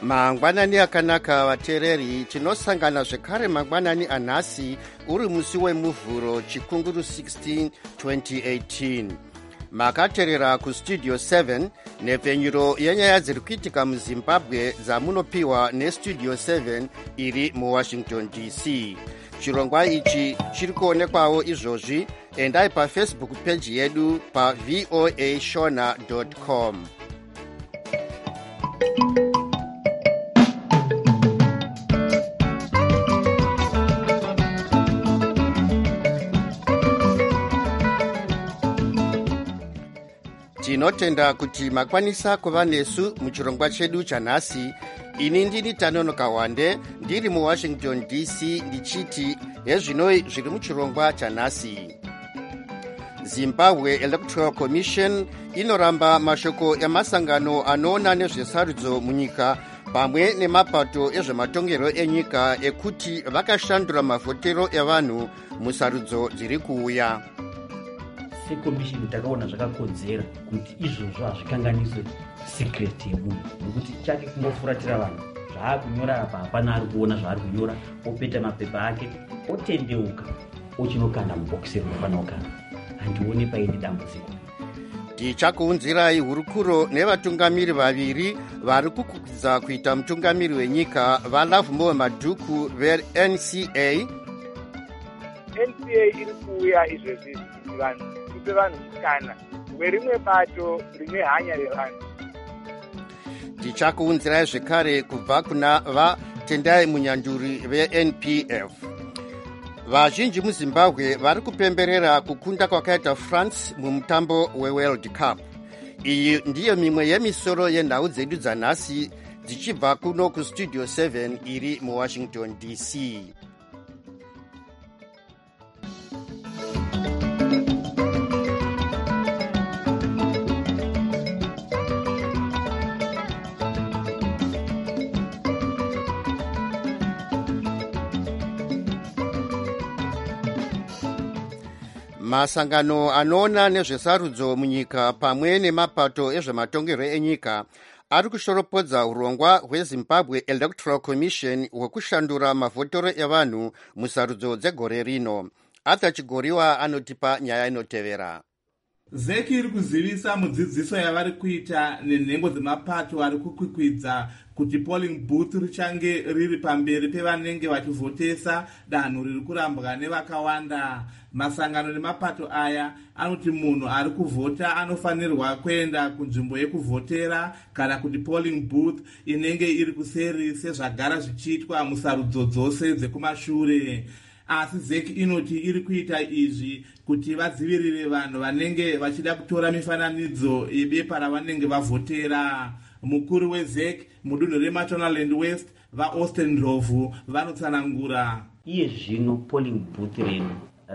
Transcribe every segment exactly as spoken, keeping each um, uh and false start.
Mangwanani akanaka vatereri, tinosangana zvekare mangwanani anhasi uri musi wemuvhuro chikunguru sixteen twenty eighteen. Makaterera kustudio seven nepfenyuro yenyaya dziri kuitika muZimbabwe dzamunopiwa nestudio seven iri muWashington D C. Chirongwa ichi chiri kuonekwawo izvozvi. Endai pafacebook page yedu pa v o a shona dot com. Tinotenda kuti makwanisa kuva nesu muchirongwa chedu chanhasi. Ini ndini Tanonoka Wande ndiri muWashington D C ndichiti hezvino zviri muchirongwa chanhasi. Zimbabwe Electoral Commission inoramba mashoko emasangano anoona nezvesarudzo munyika pamwe nemapato ezvematongerwo enyika ekuti vakashandura mavhotero evanhu musarudzo dziri kuuya. Sekomishini takaona zvakakodzera kuti izvozvo hazvikanganiswe secret yemunhu, nokuti chake kungofuratira vanhu zvaakunyora apa hapana ari kuona zvaari kunyora, opeta mapepa ake otendeuka ochinokanda mubhokisi rinofana kukanda. Handioni paine dambudziko. Tichakuunzirai hurukuro nevatungamiri vaviri vari kukwidza kuita mutungamiri wenyika vaLovemore Madhuku veN C A. N C A iri kuuya izvezvi vanhu kupe vanhu mukana werimwe bato rine hanya revanhu. Tichakuunzirai zvekare kubva kuna vaTendai Munyanduri veN P F. Vazhinji muZimbabwe vari kupemberera kukunda kwakaita France mumutambo weWorld Cup. Iyi ndiyo mimwe yemisoro yenhau dzedu dzanhasi dzichibva kuno kustudio seven iri muWashington D C. Masangano anoona nezvesarudzo munyika pamwe nemapato ezvematongerwo enyika ari kushoropodza urongwa hweZimbabwe Electoral Commission hwekushandura mavhotoro evanhu musarudzo dzegore rino. Arthur Chigoriwa anotipa nyaya inotevera. Zeki iri kuzivisa mudzidziso yavari kuita nenhengo dzemapato ari kukwikwidza kuti polling booth richange riri pamberi pevanenge vachivhotesa danho riri kurambwa nevakawanda. Masangano nemapato aya anoti munhu ari kuvhota anofanirwa kuenda kunzvimbo yekuvhotera kana kuti polling booth inenge iri kuseri sezvagara zvichiitwa musarudzo dzose dzekumashure. Asi Zeki inoti iri kuita izvi kuti vadzivirire vanhu vanenge vachida kutora mifananidzo yebepa ravanenge vavhotera. Mukuru weZeki mudunhu reMashonaland West vaAustin Ndlovu vanotsanangura. Iye zvino polling booth renu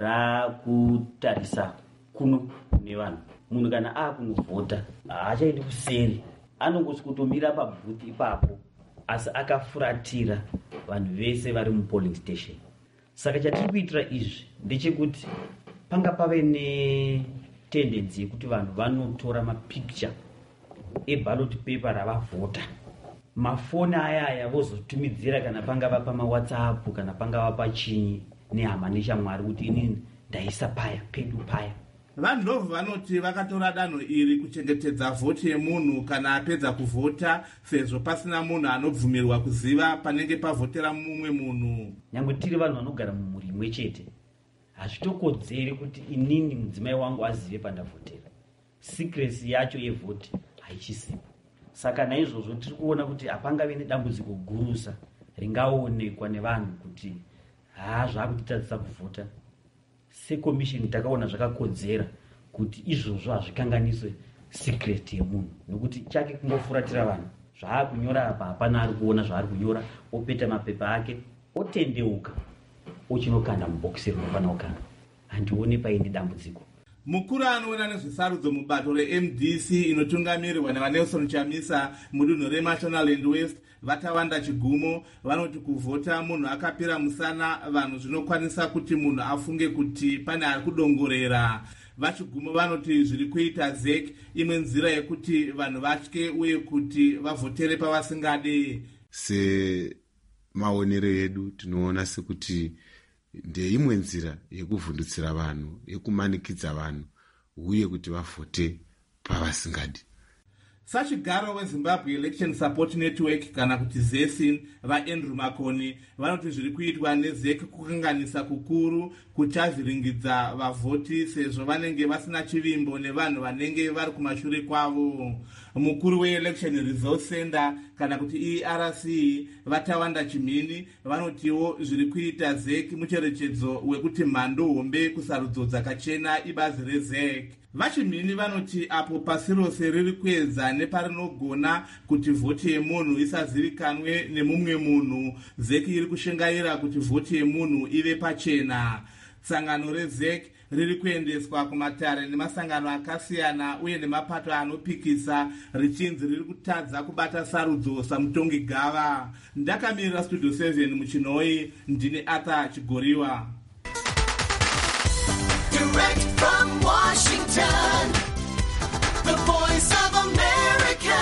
rakutarisa kuno nevanhu. Munhu kana akunovhota haachaendi kuseri, anongosikutomira pabooth ipapo, asi akafuratira vanhu vese vari mupolling station. Saka chatiri kuitira izvi ndechekuti panga pave netendency yekuti vanhu vanotora mapicture eballot paper ravavhota, mafoni aya aya vozotumidzira kana pangava pamaWhatsApp kana pangava pachinyi nehama neshamwari kuti inini ndaisa paya pedu paya. VaNdlovu vanoti vakatora danho iri kuchengetedza vhoti yemunhu kana apedza kuvhota, sezvo pasina munhu anobvumirwa kuziva panenge pavhotera mumwe munhu. Nyangwe tiri vanhu vanogara mumhuri imwe chete, hazvitokodzeri kuti inini mudzimai wangu azive pandavhotera. Secrecy yacho yevhoti haichisipo. Saka naizvozvo tiri kuona kuti hapangave nedambudziko gurusa ringaonekwa nevanhu kuti haa zvakutitadzisa kuvhota. Sekomishini takaona zvakakodzera kuti izvozvo hazvikanganiswe secret yemunhu, nokuti chake kungofuratira vanhu zvaakunyora apa hapana ari kuona zvaari kunyora, opeta mapepa ake otendeuka ochinokanda mubhokisi rinofana kukanda. Handioni paine dambudziko. Mukuru anoona nezvesarudzo mubato reM D C inotungamirirwa navaNelson Chamisa mudunhu reMashonaland West vatawanda Chigumo vanoti kuvhota munhu akapira musana vanhu zvinokwanisa kuti munhu afunge kuti pane ari kudongorera. VaChigumo vanoti zviri kuita Zeki imwe nzira yekuti vanhu vatye uye kuti vavhotere pavasingade. semaonero edu tinoona sekuti ndeimwe nzira yekuvhundutsira vanhu, yekumanikidza vanhu uye kuti vavhote pavasingadi. Sachigaro weZimbabwe Election Support Network kana kuti ZESIN vaAndrew Makoni vanoti zviri kuitwa nezek kukanganisa kukuru kuchavhiringidza vavhoti sezvo vanenge vasina chivimbo nevanhu vanenge vari kumashure kwavo. Mukuru weElection Resource Center kana kuti E R C Vatawanda Chimini vanotiwo zviri kuita zek mucherechedzo wekuti mhando hombe kusarudzo dzakachena ibazi rezek. Vachimini vanoti apo pasi rose riri kuedza neparinogona kuti vhoti yemunhu isazivikanwe nemumwe munhu, zek iri kushingaira kuti vhoti yemunhu ive pachena. Sangano rezek riri kuendeswa kumatare nemasangano akasiyana uye nemapato anopikisa richinzi riri kutadza kubata sarudzo samutongi gava. Ndakamirira Studio seven muchinoi, ndine Arthur Chigoriwa. Direct from Washington, the voice of America,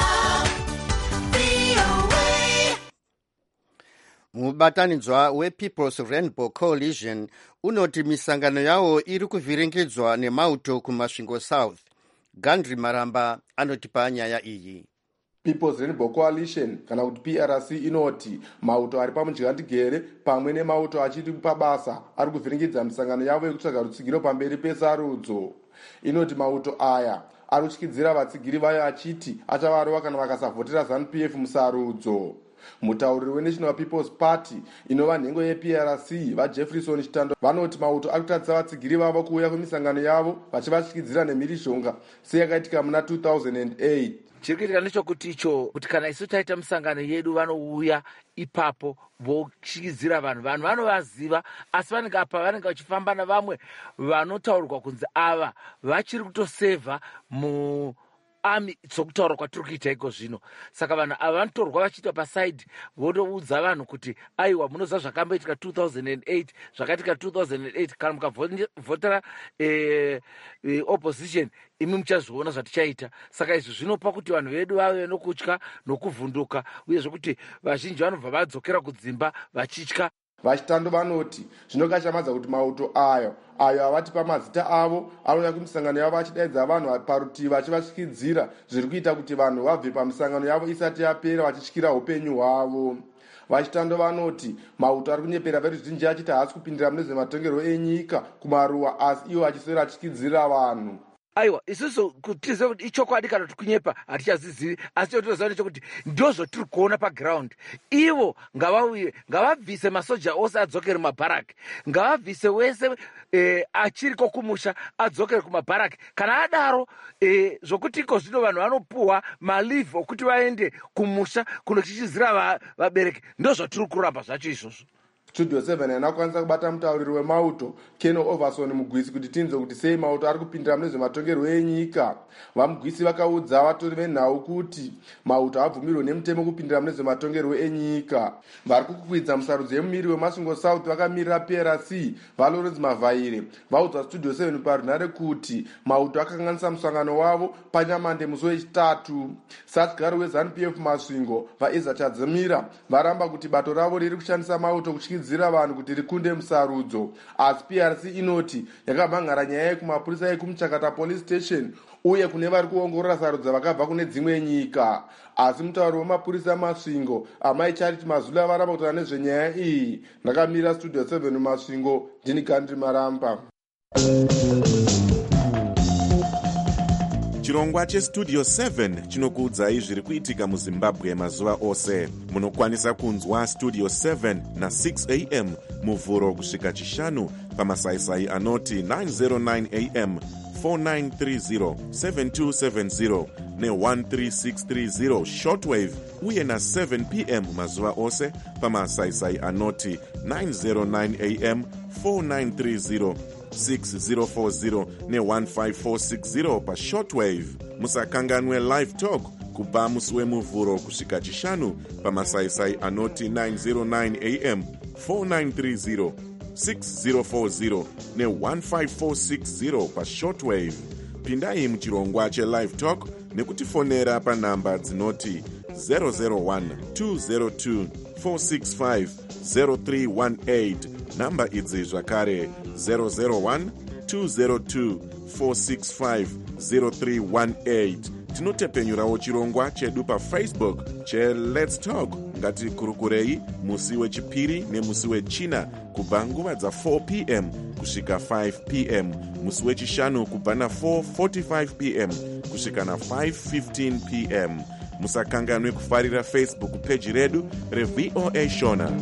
V O A. Mubatanidzwa wePeople's Rainbow Coalition unoti misangano yawo iri kuvhiringidzwa nemauto kumasvingo South. Gandri Maramba anotipa nyaya iyi. People's Rainbow Coalition kana kuti P R C inoti mauto ari pamunjigandegere pamwe nemauto achiri pabasa ari kuvhiringidza misangano yavo yekutsvaga rutsigiro pamberi pesarudzo. Inoti mauto aya ari kutyidzira vatsigiri vayo achiti achavarova kana vakasavhotera ZANU P F musarudzo. Mutauriri weNational People's Party inova nhengo yeP R C vaJefferson Chitando vanoti mauto ari kutadzisa vatsigiri vavo kuuya kumisangano yavo vachivatyidzira nemhirishonga seyakaitika muna two thousand eight. Chiri kuitika nechekuti icho kuti kana isu taita misangano yedu vanouya ipapo votyidzira vanhu, vanhu vanovaziva asi vanenge apa vanenge vachifamba navamwe vanotaurirwa kunzi ava vachiri kutosevha mu ami dzokutaura kwatiri kuita iko zvino. Saka vanhu ava vanotorwa vachiita pasaidi votoudza vanhu kuti aiwa munoziva zvakamboitika two thousand eight zvakaitika two thousand eight kana mukavhotera eh, eh, opposition imi muchazviona zvatichaita. Saka izvi zvinopa kuti vanhu vedu vave nokutya nokuvhunduka uyezve kuti vazhinji vanobva vadzokera kudzimba vachitya. Vachitando vanoti zvinokachamadza kuti mauto ayo ayo avati pamazita avo anouya kumisangano yavo achidaidza vanhu parutivi vachivasvikidzira zviri kuita kuti vanhu vabve pamisangano yavo isati yapera vachityira upenyu hwavo. Vachitando vanoti mauto ari kunyepera veruzhinji achiti haasi kupindira mune zvematongerwo enyika kumaruwa asi iwo achiswera achityidzira vanhu. Aiwa isusu kutize kuti ichokwadi kana kuti kunyepa hatichazizivi asi totoziva nechekuti ndozvo tiri kuona paground. Ivo ngavauye ngavabvise masoja ose adzokere kumabharaki, ngavabvise wese eh, achiriko kumusha adzokere kumabharaki. Kana adaro eh, zvokuti iko zvino vanhu vanopuhwa malivhi okuti vaende kumusha kunochichizira vabereki ndozvo tiri kuramba zvacho izvozvo. Studio seven anakwanisa kubata mutauriri wemauto Keno Overson mugwisi kuti tinze kuti sei mauto ari kupindira mune zvematongerwo enyika. Vamugwisi vakaudza vatori venhau kuti mauto abvumirwa nemutemo kupindira mune zvematongerwo enyika. Vari kukwidza musarudzo yemumiri wemasvingo South vakamirira P R C vaLawrence Mavhaire vaudza Studio seven parunhare kuti mauto akanganisa musangano wavo panyamande musi wechitatu. Satigaro weZANU P F masvingo vaEza Chadzimira varamba kuti bato ravo riri kushandisa mauto kuchiki dzira vanhu kuti rikunde musarudzo. Asi P R C inoti yakamhangara nyaya yekumapurisa ekumuchakata police station uye kune vari kuongorora sarudzo vakabva kune dzimwe nyika. Asi mutauri wemapurisa masvingo Amai Charity Mazula varamba kutaura nezvenyaya iyi. Ndakamira Studio seven masvingo, ndini Gandri Maramba. Chirongwa cheStudio seven chinokuudzai zviri kuitika muZimbabwe mazuva ose. Munokwanisa kunzwa Studio seven na six a m muvhuro kusvika chishanu pamasaisai anoti nine oh nine a m, four nine three zero, seven two seven zero ne one three six three zero shortwave uye na seven p m mazuva ose pamasaisai anoti nine oh nine a m, four nine three zero, six zero four zero ne one five four six zero pa shortwave. Musakanganwe live talk kubva musi wemuvhuro kusvika chishanu pamasaisai anoti nine oh nine a m, four nine three zero, six zero four zero ne one five four six zero pa shortwave. Pindai muchirongwa chelive talk nekutifonera panhamba dzinoti zero zero one two zero two four six five zero three one eight. Namba idzi zvakare zero zero one two zero two four six five zero three one eight. Tinotepenyurawo chirongwa chedu paFacebook cheLet's Talk. Ngatikurukurei musi wechipiri nemusi wechina kubva nguva dza four p m kusvika five p m, musi wechishanu kubva na four forty-five p m kusvika na five fifteen p m. Musakanganwe kufarira Facebook page redu reV O A Shona.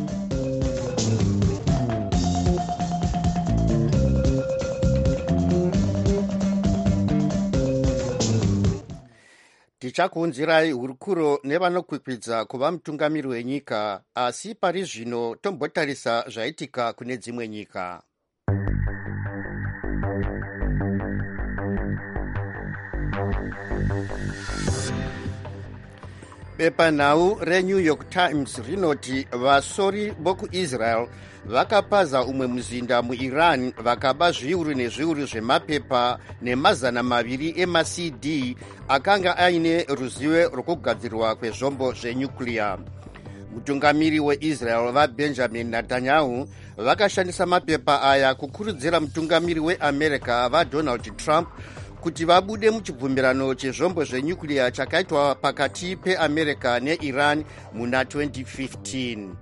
tichakuunzirai hurukuro nevanokwikwidza kuva mutungamiri wenyika, asi pari zvino tombotarisa zvaitika kune dzimwe nyika. Bepanhau reNew York Times rinoti vasori vokuIsrael vakapaza umwe muzinda muIran vakaba zviuru nezviuru zvemapepa nemazana maviri emaC D akanga aine ruzivo rwokugadzirwa kwezvombo zvenyukliya. Mutungamiri weIsrael vaBenjamin Netanyahu vakashandisa mapepa aya kukurudzira mutungamiri weAmerica vaDonald Trump kuti vabude muchibvumirano chezvombo zvenyukliya chakaitwa pakati peAmerica neIran muna twenty fifteen.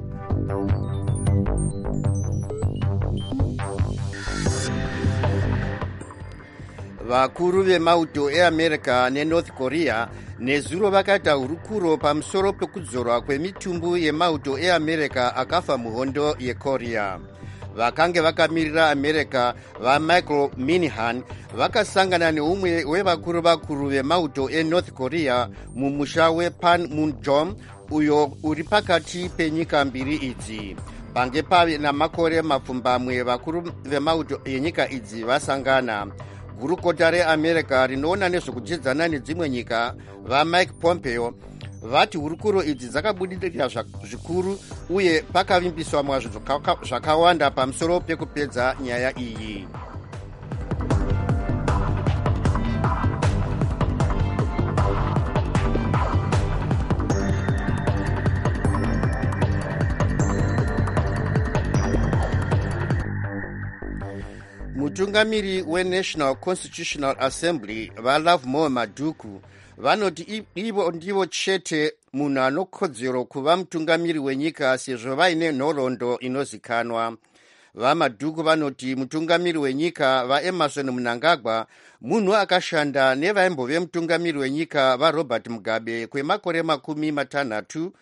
Vakuru vemauto eAmerica neNorth Korea nezuro vakaita hurukuro pamusoro pekudzorwa kwemitumbu yemauto eAmerica akafa muhondo yeKorea. Vakange vakamirira America vaMichael Minihan vakasangana neumwe wevakuru vakuru vemauto eNorth Korea mumusha wePanmunjom uyo uri pakati penyika mbiri idzi. Pange pave namakore mapfumbamwe vakuru vemauto yenyika idzi vasangana. Gurukota reAmerica rinoona nezvekudzedzana nedzimwe nyika vaMike Pompeo vati hurukuro idzi dzakabudirira zvikuru uye pakavimbiswa zvakawanda pamusoro pekupedza nyaya iyi. Mutungamiri weNational Constitutional Assembly vaLovemore Maduku vanoti ivo ndivo chete munhu anokodzero kuva mutungamiri wenyika sezvo vaine nhoroondo inozikanwa. VaMaduku vanoti mutungamiri wenyika vaEmerson Mnangagwa munhu akashanda nevaimbove mutungamiri wenyika vaRobert Mugabe kwemakore makumi matanhatu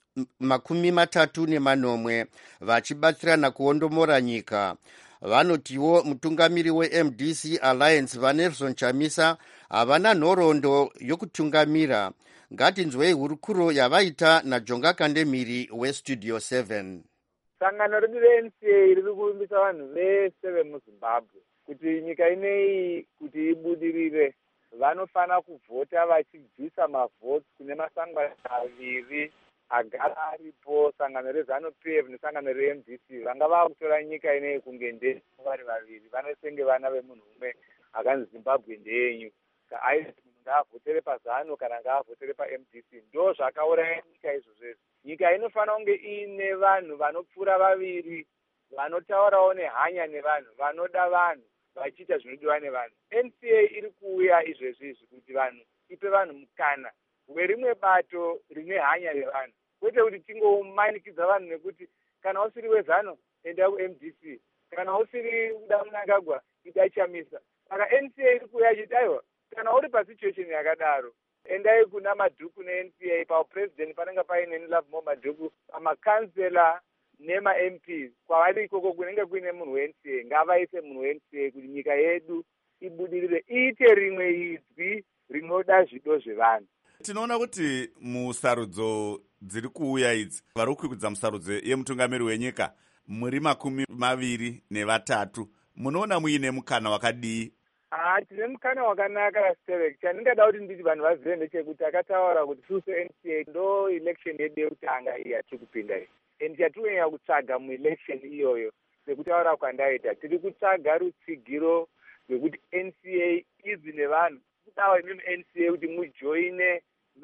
makumi matatu nemanomwe vachibatsirana kuondomora nyika. Vanotiwo mutungamiri weM D C Alliance vaNelson Chamisa havana nhoroondo yokutungamira. Ngatinzwei hurukuro yavaita naJonga Kandemiri weStudio seven. Sangano redu reN C A riri kuvimbisa vanhu vese vemuZimbabwe kuti nyika ineyi kuti ibudirire vanofana kuvhota vachibvisa mavhoti kune masangano aviri agara aripo, sangano reZanu P F nesangano reM D C. Vanga vakutora nyika ineyi kunge ndeye vari vaviri vanosenge vana vemunhu umwe akanzi Zimbabwe ndeyenyu. Aisi munhu ngaavhotere paZanu kana ngaavhotere paM D C. Ndo zvakauraya nyika izvozvezvo. Nyika inofana kunge iine vanhu vanopfuura vaviri vanotaurawo nehanya nevanhu, vanoda vanhu, vachiita zvinodiwa nevanhu. N C A iri kuuya izvezvizvi kuti vanhu ipe vanhu mukana werimwe bato rine hanya nevanhu, kwete kuti tingomanikidza vanhu nekuti kana usiri weZanu enda kuM D C, kana usiri kuda Mnangagwa ida Chamisa. Saka N C A iri kuuya achiti aiwa kana uri pasituation yakadaro endai kuna Maduku neN C A paupresident panenge paine Lovemore Maduku, pamakansela nemaM Ps kwavari ikoko kunenge kuine munhu weN C A. Ngavaise munhu weN C A kuti nyika yedu ibudirire, iite rimwe izwi rinoda zvido zvevanhu. Tinoona kuti musarudzo dziri kuuya idzi vari kukwikwidza musarudzo yemutungamiri wenyika muri makumi maviri nevatatu, munoona muine mukana wakadii? Ah, tine mukana wakanaka Sterek. Chandingada kuti nditi vanhu vazive ndechekuti akataura kuti susu N C A ndo election yedu yekutanga iyi yatiri kupinda iyi, and yatinoenda kutsvaga muelection iyoyo. Sekutaura kwandaita tiri kutsvaga rutsigiro rwekuti N C A izi nevanhu kudawa inini N C A kuti mujoine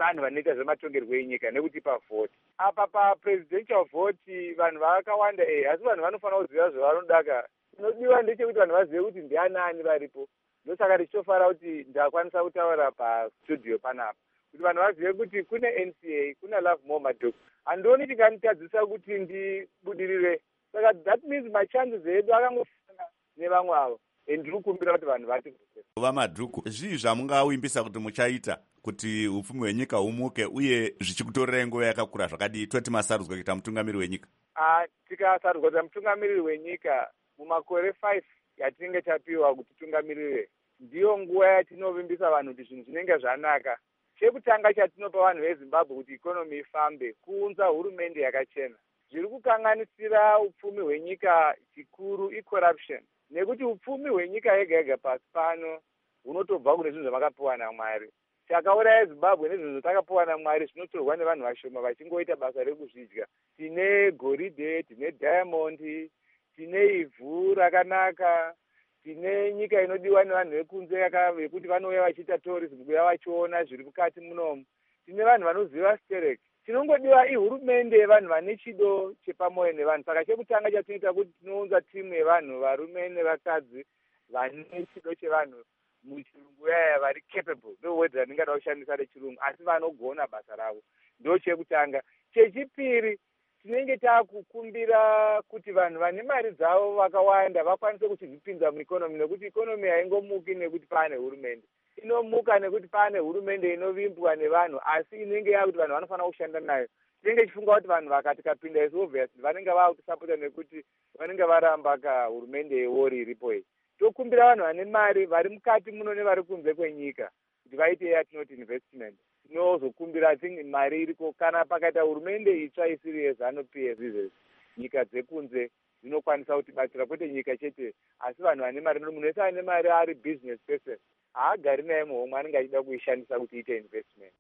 vanhu vanoita zvematongerwo enyika nekutipa vhoti. Apa papresidential vote vanhu vakawanda eh asi vanhu vanofanira kuziva zvavanodaka. Chinodiwa ndechekuti vanhu vazive kuti ndianani varipo. Ndosaka tichitofara kuti ndakwanisa kutaura pastudio panapa kuti vanhu vazive kuti kune N C A, kuna Lovemore Madhuku. Handioni chinganitadzisa kuti ndibudirire. Saka that means my chances edu akangofana nevamwe avo. Ndiri kukumbira kuti vanhu vativhotera. VaMadhuku, zvii zvamungawimbisa kuti muchaita kuti upfumi hwenyika humuke uye zvichikutorera nguva yakakura zvakadii toti masarudzwa kuita mutungamiri wenyika? Ah, tikasarudzwa kuita mutungamiriri wenyika mumakore five yatinenge tapiwa kuti tungamirire, ndiyo nguva yatinovimbisa vanhu kuti zvinhu zvinenge zvanaka. Chekutanga chatinopa vanhu veZimbabwe kuti ikonomi ifambe kuunza hurumende yakachena. Zviri kukanganisira upfumi hwenyika chikuru icorruption, nekuti upfumi hwenyika yega yega pasi pano hunotobva kune zvinhu zvamakapiwa naMwari. Chakauraya Zimbabwe nezvinhu zvatakapiwa naMwari zvinotorwa nevanhu vashoma vachingoita basa rekuzvidya. Tine goridhe, tine diamond, tine ivhu rakanaka, tine nyika inodiwa nevanhu vekunze yekuti vanouya vachiita tourism kuya vachiona zviri mukati munomu. Tine vanhu vanoziva sterek. Chinongodiwa ihurumende yevanhu vane chido chepamoyo nevanhu. Saka chekutanga chatinoita kuti tinounza timu yevanhu varume nevakadzi vane chido chevanhu muchirungu yaya vari capable. Ndo word randingada kushandisa rechirungu asi vanogona basa ravo. Ndo chekutanga. Chechipiri tinenge takukumbira kuti vanhu vane mari dzavo vakawanda vakwanise kuchizvipinza muikonomi nekuti ikonomi haingomuki nekuti pane hurumende. Inomuka nekuti pane hurumende inovimbwa nevanhu asi inenge yakuti vanhu vanofanira kushanda nayo. Tinenge chifunga kuti vanhu vakati kapinda is obviously vanenge vakutisapota nekuti vanenge varamba ka hurumende yewori iripo iyi. Tokumbira vanhu vane mari vari mukati muno nevari kunze kwenyika kuti vaite yatinoti investment. Tinozokumbira tingi mari iriko kana pakaita hurumende itsva isiri yeZANU P F nyika dzekunze dzinokwanisa kutibatsira kwete nyika chete asi vanhu vane mari. Munhu wese ane mari ari business person haagari naye muhomwe anenge achida kuishandisa kuti iite investment.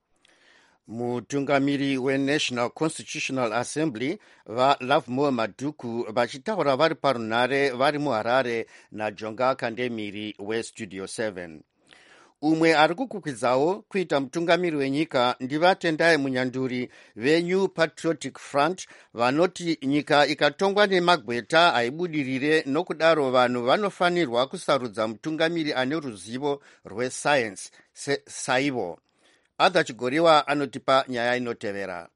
Mutungamiri weNational Constitutional Assembly vaLovemore Madhuku vachitaura vari parunhare vari muHarare naJonga Kandemiri weStudio seven. Umwe ari kukwikwizawo kuita mutungamiri wenyika ndivatendai munyanduri veNew Patriotic Front vanoti nyika ikatongwa nemagweta haibudirire, nokudaro vanhu vanofanirwa kusarudza mutungamiri ane ruzivo rwesayensi saivo. Adha Chigoriwa anotipa nyaya inotevera.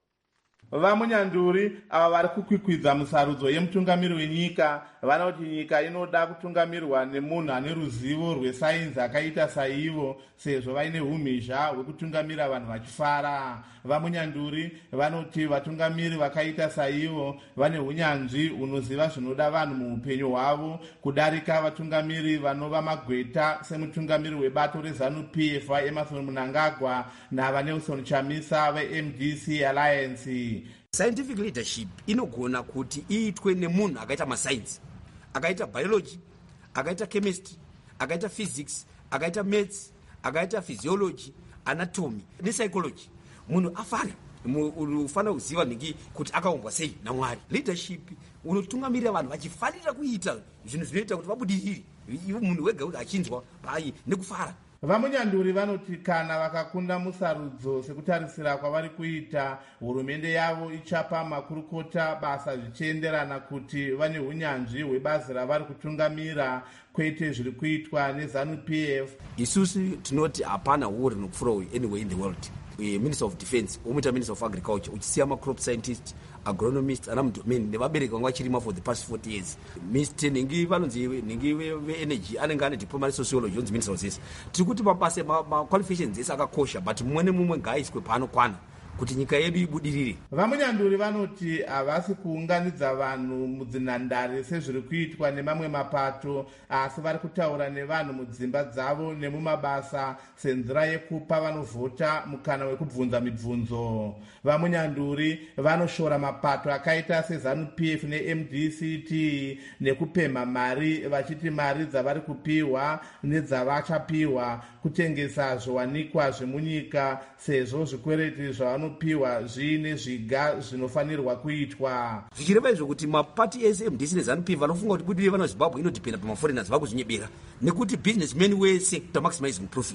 VaMunyanduri ava vari kukwikwidza musarudzo yemutungamiri wenyika vanoti nyika inoda kutungamirwa nemunhu ane ruzivo rwesainzi akaita saivo sezvo vaine umhizha hwekutungamira vanhu vachifara. VaMunyanduri vanoti vatungamiri vakaita saivo vane unyanzvi hunoziva zvinoda vanhu muupenyu hwavo kudarika vatungamiri vanova magweta semutungamiri webato reZANU P F vaEmerson Mnangagwa navaNelson Chamisa veM D C Alliance. Scientific leadership inogona kuti iitwe nemunhu akaita masainsi, akaita biology, akaita chemistry, akaita physics, akaita maths, akaita physiology, anatomy nepsychology. Munhu afana unofanira kuziva nhingi kuti akaumbwa sei naMwari. Leadership unotungamirira vanhu vachifanira kuita zvinhu zvinoita kuti vabudirire, ivo munhu wega kuti achinzwa pai nekufara. VaMunyanduri vanoti kana vakakunda musarudzo sekutarisira kwavari kuita, hurumende yavo ichapa makurukota basa zvichienderana kuti vane unyanzvi hwebazi ravari kutungamira kwete zviri kuitwa neZANU P F. Isusu tinoti hapana war inokufura uyu anywhere in the world. Minister of Defense, umita Minister of Agriculture, uchisiya ma-crop scientist, agronomist, ana mdomeni nevabereki vanga vachirima for the past forty years. Mister Ningi vanonzi Ningi ve-energy anenge ane diploma sociology onzi Minister of Science. Tiri kuti mabasa ma-qualifications ese akakosha but mumwe nemumwe ngaaiswe paanokwana kuti nyika yedu ibudirire. VaMunyanduri vanoti havasi kuunganidza vanhu mudzinhandare sezviri kuitwa nemamwe mapato, asi vari kutaura nevanhu mudzimba dzavo nemumabasa senzira yekupa vanovhota mukana wekubvunza mibvunzo. VaMunyanduri vanoshora mapato akaita seZANU P F neM D C T nekupemha mari vachiti mari dzavari kupiwa nedzavachapiwa kutengesa zviwanikwa zvemunyika sezvo zvikwereti zvavano piwa zviine zviga zvinofanirwa kuitwa. Zvichireva izvo kuti mapati ese M D C neZANU P F vanofunga kuti budiriro vana Zimbabwe inodependa pamaforeigners vakuzvinyebera nekuti businessmen wese kuta maximizing profit.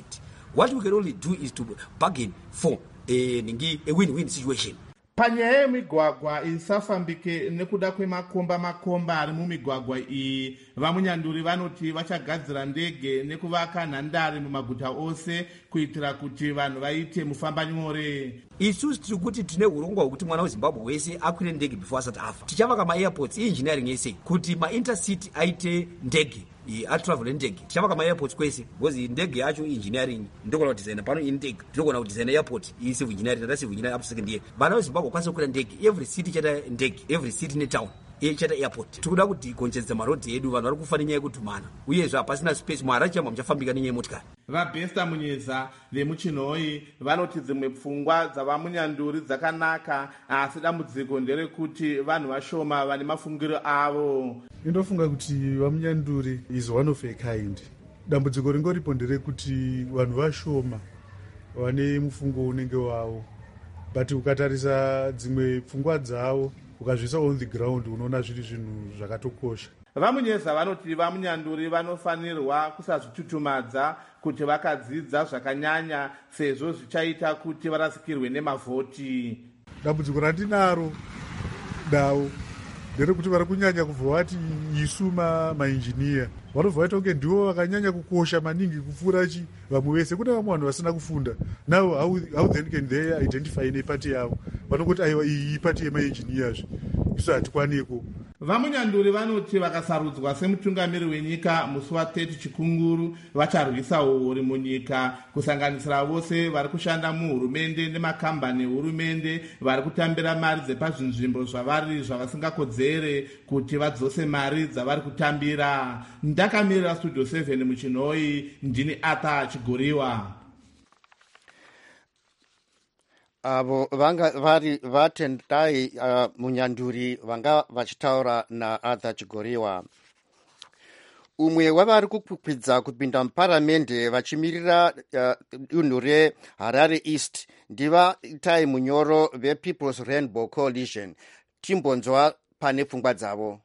What we can only do is to bargain for a, a win-win situation. Panyaya yemigwagwa isafambike nekuda kwemakomba makomba ari mumigwagwa iyi, vamunyanduri vanoti vachagadzira ndege nekuvaka nhandare mumaguta ose kuitira kuti vanhu vaite mufamba nyore. Isusu tiri kuti tine urongwa hwekuti mwana weZimbabwe wese akwire ndege before asati afa. Tichavaka maairports engineering ese kuti maintercity aite ndege atravel ndege. Tichavaka maairports kwese because ndege yacho engineering ndokona kudesigna pano indege ndokona kudesigna airport civil engineering na civil engineering up second year. Vana veZimbabwe kwanisa kukwira ndege, every city chata ndege, every city netown chata airport. Tikuda kuti konchedza marodhi edu vanhu vari kufana nyaya yekutumana uyezve hapasina space mwara chamba muchafambika nenyaya yemotokari. Vabhesta Munyeza vemuchinhoi vanoti dzimwe pfungwa dzavamunyanduri dzakanaka, asi dambudziko nderekuti vanhu vashoma vane mafungiro avo. Indofunga kuti vamunyanduri is one of a kind. Dambudziko ringoripo nderekuti vanhu vashoma vane mufungo unenge wavo, but ukatarisa dzimwe pfungwa dzavo ukazvisa on the ground unoona zviri zvinhu zvakatokosha. Vamunyeza vanoti vamunyanduri vanofanirwa kusazvitutumadza kuti vakadzidza zvakanyanya sezvo zvichaita kuti varasikirwe nemavhoti. Dambudziko randinaro davo nderekuti vari kunyanya kubva vati isu mainjiniya vanobva vaita kunge ndivo vakanyanya kukosha maningi kupfuura chi vamwe vese. Kune vamwe vanhu vasina kufunda, now how, how then can they identify nepati yavo? Vanongoti aiwa iyi pati yemainjiniyazve isu hatikwaniko. Vamunyanduri vanoti vakasarudzwa semutungamiri wenyika musi wathirty Chikunguru vacharwisa uori munyika, kusanganisira vose vari kushanda muhurumende nemakambani ehurumende vari kutambira mari dzepazvinzvimbo zvavari zvavasingakodzere kuti vadzose mari dzavari kutambira. Ndakamirira Studio seven muchinhoi, ndini Arthur Chigoriwa. avo vanga vari vatendai uh, munyanduri vanga vachitaura naArthur Chigoriwa. Umwe wavari kukwikwidza kupinda muparamende vachimirira dunhu uh, reHarare East ndiva Itai Munyoro vePeople's Rainbow Coalition. Timbonzwa pane pfungwa dzavo.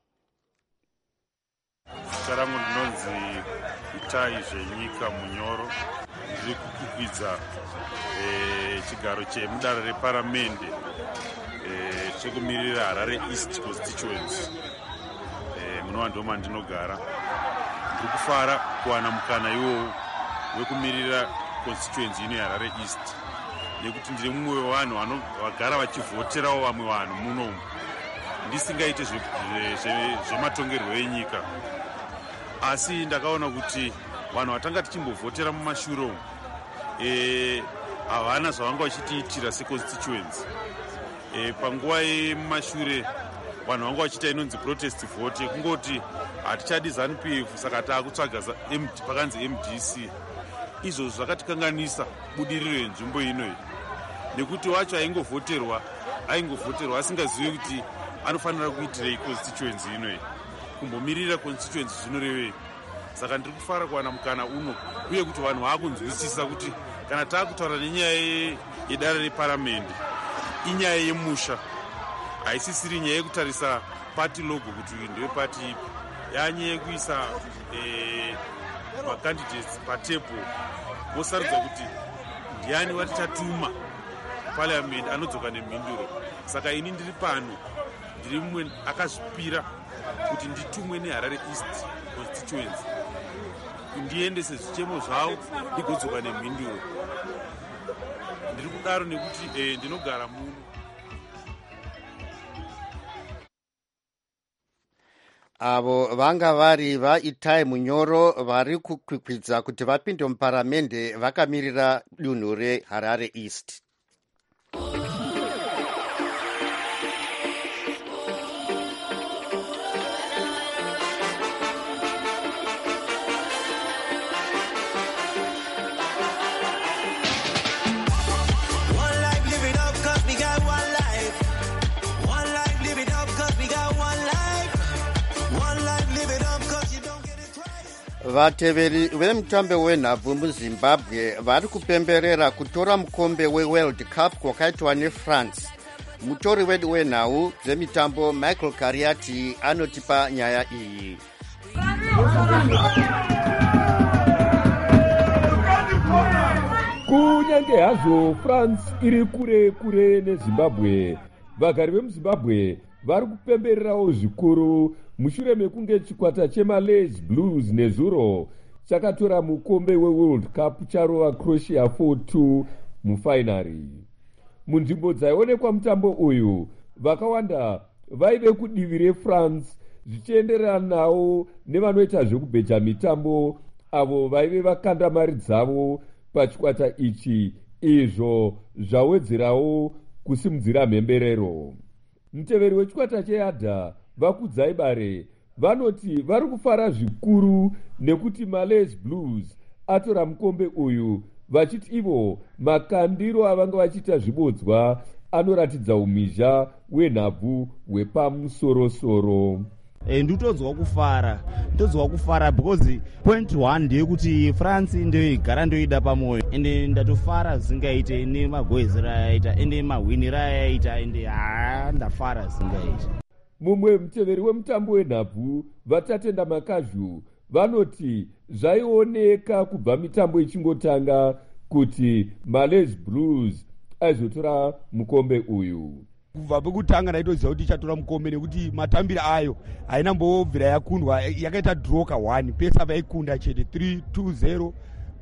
Zita rangu ndinonzi Itai Zvenyika Munyoro, ndiri kukwikwidza e, chigaro chemudare reparamende e, chekumirira Harare East constituency. E, munova ndo mandinogara. Ndiri kufara kuwana mukana iwowo wekumirira constituency ino yeHarare East nekuti ndiri mumwe wevanhu vagara vachivhoterawo vamwe vanhu munomu ndisingaite zvematongerwo enyika. Asi ndakaona kuti vanhu vatanga tichimbovhotera mumashure umu e, havana zvavanga vachitiitira seconstituency. E, panguva yemumashure vanhu vanga vachiita inonzi protest vote, kungoti hatichadi ZANU P F saka taakutsvaga pakanzi M D C. Izvo zvakatikanganisa budiriro yenzvimbo inoyi nekuti wacho aingovhoterwa aingovhoterwa asingazivi kuti anofanira kuitirei constituency inoyi, kumbomirira constituency zvinorevei. Saka ndiri kufara kuwana mukana uno uye kuti vanhu vaakunzwisisa kuti kana taakutaura nenyaya yedare reparamende inyaya yemusha, haisisiri nyaya yekutarisa party logo kuti ndewe party ipi, yanyaya yekuisa eh, macandidates patable vosarudza kuti ndiani vatichatuma parliament anodzoka nemhinduro. Saka ini ndiri pano ndiri mumwe akazvipira kuti nditumwe neHarare East constituency ndiendese zvichemo zvavo ndigodzoka nemhinduro. Ndiri kudaro nekuti eh, ndinogara muno. Avo vanga vari vaItai Munyoro vari kukwikwidza kuti vapinde muparamende vakamirira dunhu reHarare East. Vateveri vemutambo wenhabvu muZimbabwe vari kupemberera kutora mukombe weWorld Cup kwakaitwa neFrance. Mutori wedu wenhau dzemitambo Michael Kariati anotipa nyaya iyi. kunyange hazvo france iri kure kure nezimbabwe, vagari vemuzimbabwe vari kupembererawo zvikuru mushure mekunge chikwata chemalays blues nezuro chakatora mukombe weworld cup charova croatia four two mufainari. Munzvimbo dzaionekwa mutambo uyu vakawanda vaive kudivi refrance, zvichienderana nawo nevanoita zvekubheja mitambo avo vaive vakanda mari dzavo pachikwata ichi, izvo zvawedzerawo kusimudzira mhemberero. Muteveri wechikwata cheyadha vakudzai bare vanoti vari kufara zvikuru nekuti malays blues atora mukombe uyu, vachiti ivo makandiro avanga vachiita zvibodzwa anoratidza umhizha hwenhabvu hwepamusorosoro. E, nditonzwa kufara ndotonzwa kufara because point one ndeyekuti france ndoigara ndoida pamoyo ende ndatofara zvingaite nemagoezi rayaita ende mahwini rayaita ende haa ndafara zvingaite. Mumwe muteveri wemutambo wenhabvu vatatenda makazhu vanoti zvaioneka kubva mitambo ichingotanga kuti malays blues aizotora mukombe uyu. Kubva pekutanga ndaitoziva kuti ichatora mukombe nekuti matambiro ayo haina mbobvira yakundwa, yakaita draw ka one pesa vaikunda chete three two zero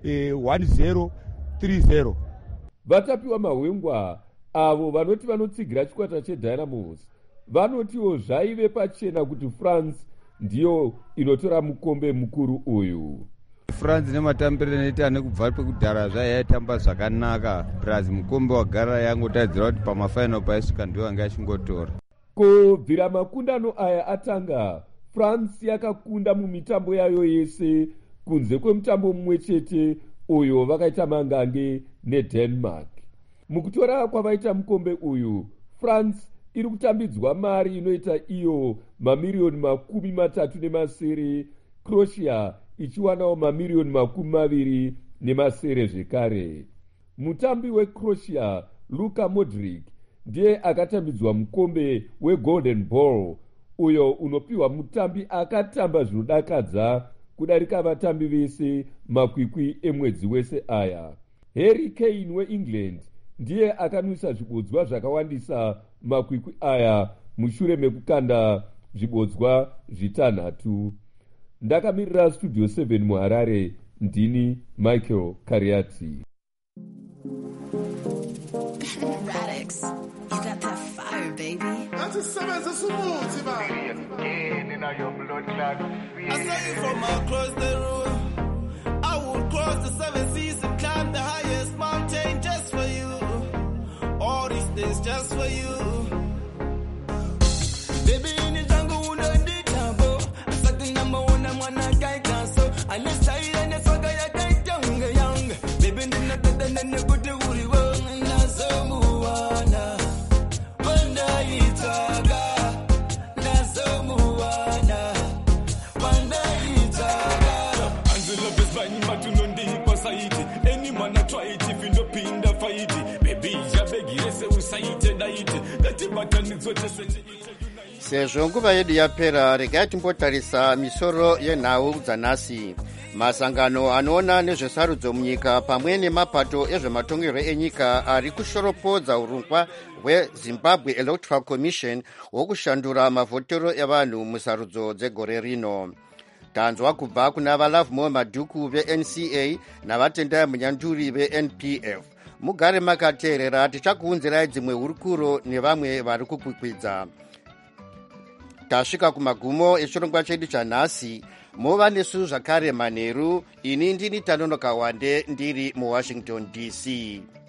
one zero three zero. Vatapiwa mahwengwa avo vanoti vanotsigira chikwata chedynamos vanotiwo zvaive pachena kuti france ndiyo inotora mukombe mukuru uyu. france nematambiro anoita nekubva pekudhara zvaiyaitamba zvakanaka plus mukombe wagara yangotadzira kuti pamafainal paisvika ndiyo anga yachingotora. Kubvira makundano aya atanga, france yakakunda mumitambo yayo yese kunze kwemutambo mumwe chete uyo vakaita mangange nedenmark. Mukutora kwavaita mukombe uyu, france iri kutambidzwa mari inoita iyo mamiriyoni makumi matatu nemasere, croatia ichiwanawo mamiriyoni makumi maviri nemasere zvekare. Mutambi wecroatia Luka Modric ndiye akatambidzwa mukombe wegolden ball uyo unopiwa mutambi akatamba zvinodakadza kudarika vatambi vese makwikwi emwedzi wese aya. Harry Kane weengland ndiye akanwisa zvibodzwa zvakawandisa makwikwi aya mushure mekukanda zvibodzwa zvitanhatu. Ndakamirira studio seven muharare, ndini Michael Kariati. Radix, you got that fire, baby. That's a seven, that's a smooth, man. I saw you from across the room. I would cross the seven seas and climb the highest mountain just for you. All these things just for you. Baby, in the jungle, we don't need trouble. I'm sucking number one, I'm one, I can't cancel. And it's tired and it's okay, I can't young, young. Baby, then I get the name, good to worry, well, and that's a moana. When I eat a guy, that's a moana. When I eat a guy. Angela Best by Matunondi, Pasaiti. Any man I try it if you don't pin the fight. Baby, ya beg you, say, Usaite, Daite. That button is what I said. Sezvo nguva yedu yapera, regai timbotarisa misoro yenhau dzanhasi. Masangano anoona nezvesarudzo munyika pamwe nemapato ezvematongerwo enyika ari kushoropodza urongwa hweZimbabwe Electoral Commission hwokushandura mavhotero evanhu musarudzo dzegore rino. Tanzwa kubva kuna vaLovemore Madhuku veN C A navatendai munyanduri veN P F. Mugare makateerera, tichakuunzirai dzimwe hurukuro nevamwe vari kukwikwidza. Tasvika kumagumo echirongwa chedu chanhasi. Mova nesu zvakare manheru. Ini ndini Tanonoka Wande ndiri muWashington D C.